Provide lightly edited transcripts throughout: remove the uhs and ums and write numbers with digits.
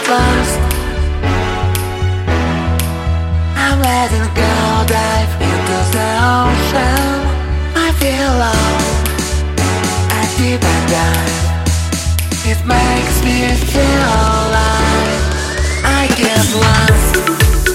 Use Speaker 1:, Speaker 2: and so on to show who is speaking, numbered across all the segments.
Speaker 1: lost. I'm letting go, dive into the ocean. I feel low, I deep and dive. It makes me feel alive. I get lost.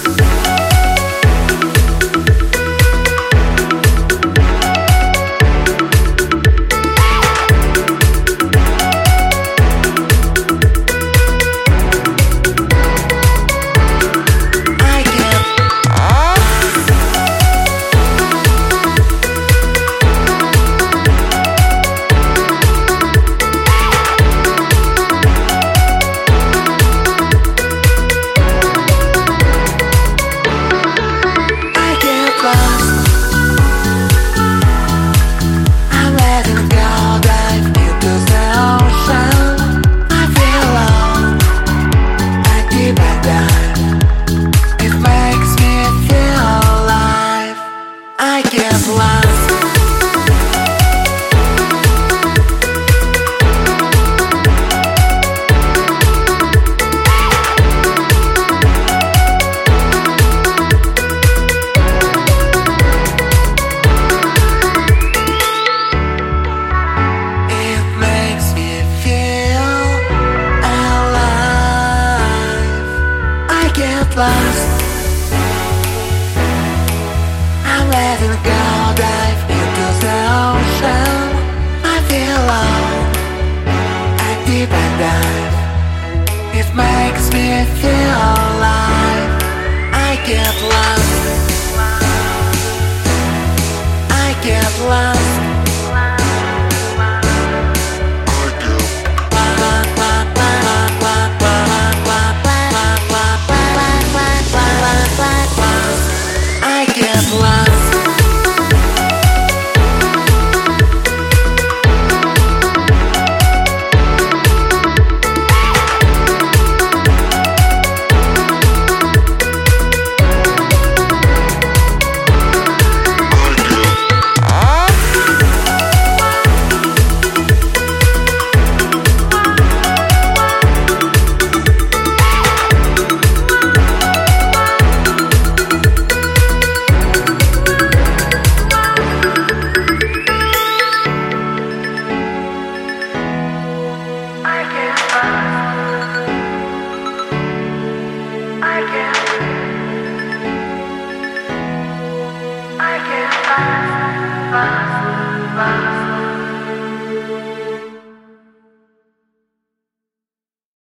Speaker 1: Lost. I'm letting go, dive into the ocean. I feel low, I deep and dive. It makes me feel alive. I get lost. I get lost.